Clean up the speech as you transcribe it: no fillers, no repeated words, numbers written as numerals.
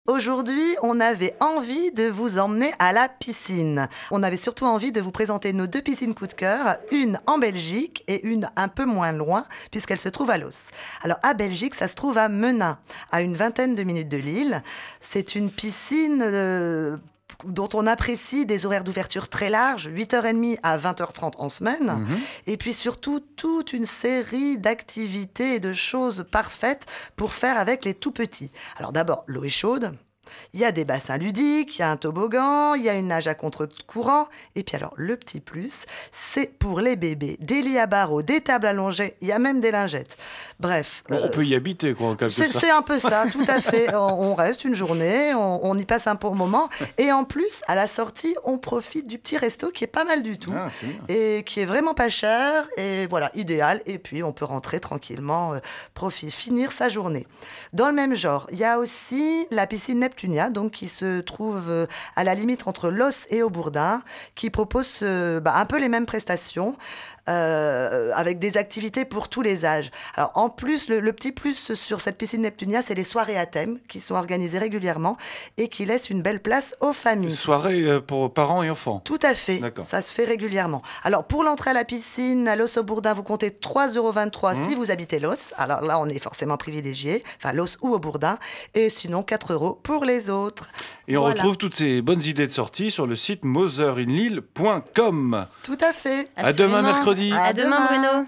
Aujourd'hui, on avait envie de vous emmener à la piscine. On avait surtout envie de vous présenter nos 2 piscines coup de cœur, une en Belgique et une un peu moins loin, puisqu'elle se trouve à Los. Alors, à Belgique, ça se trouve à Menin, à une vingtaine de minutes de Lille. C'est une piscine dont on apprécie des horaires d'ouverture très larges, 8h30 à 20h30 en semaine, et puis surtout toute une série d'activités et de choses parfaites pour faire avec les tout petits. Alors d'abord, l'eau est chaude. Il y a des bassins ludiques, il y a un toboggan, il y a une nage à contre-courant. Et puis alors, le petit plus, c'est pour les bébés. Des lits à barreaux, des tables allongées, il y a même des lingettes. Bref. On peut y habiter, quoi, en quelque sorte. C'est un peu ça, tout à fait. On reste une journée, on y passe un bon moment. Et en plus, à la sortie, on profite du petit resto qui est pas mal du tout. Ah, c'est bien. Et qui est vraiment pas cher. Et voilà, idéal. Et puis, on peut rentrer tranquillement, finir sa journée. Dans le même genre, il y a aussi la piscine Neptunia, donc qui se trouve à la limite entre Los et Aubourdin, qui propose un peu les mêmes prestations, avec des activités pour tous les âges. Alors en plus, le petit plus sur cette piscine Neptunia, c'est les soirées à thème qui sont organisées régulièrement et qui laissent une belle place aux familles. Soirée pour parents et enfants. Tout à fait, D'accord. ça se fait régulièrement. Alors pour l'entrée à la piscine, à Los Aubourdin, vous comptez 3,23 € si vous habitez Los. Alors là, on est forcément privilégié, enfin Los ou Aubourdin, et sinon 4 € pour les autres. Et on Voilà. retrouve toutes ces bonnes idées de sortie sur le site motherinlille.com. Tout à fait. À demain, mercredi. À demain, Bruno.